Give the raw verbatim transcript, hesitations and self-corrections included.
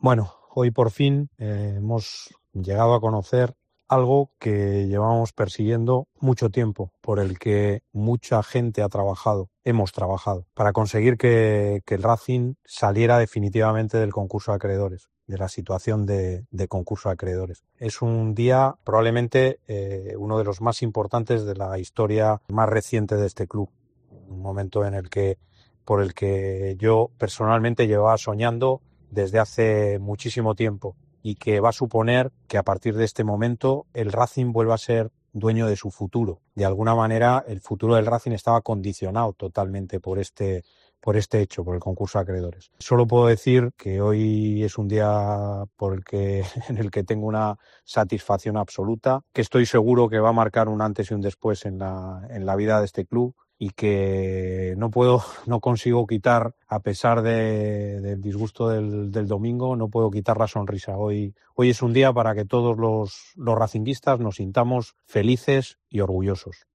Bueno, hoy por fin eh, hemos llegado a conocer algo que llevamos persiguiendo mucho tiempo, por el que mucha gente ha trabajado, hemos trabajado, para conseguir que, que el Racing saliera definitivamente del concurso de acreedores, de la situación de, de concurso de acreedores. Es un día probablemente eh, uno de los más importantes de la historia más reciente de este club, un momento en el que, por el que yo personalmente llevaba soñando desde hace muchísimo tiempo y que va a suponer que a partir de este momento el Racing vuelva a ser dueño de su futuro. De alguna manera el futuro del Racing estaba condicionado totalmente por este por este hecho, por el concurso de acreedores. Solo puedo decir que hoy es un día por el que, en el que tengo una satisfacción absoluta, que estoy seguro que va a marcar un antes y un después en la, en la vida de este club, y que no puedo, no consigo quitar, a pesar de, del disgusto del, del domingo, no puedo quitar la sonrisa. Hoy, hoy es un día para que todos los, los racinguistas nos sintamos felices y orgullosos.